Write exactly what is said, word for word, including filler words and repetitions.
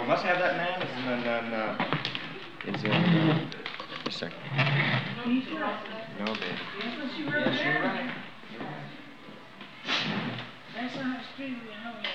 must have that man. It's in, in, uh, it's in, uh, just a second. No, babe. Yes, you're right. That's not street, you know.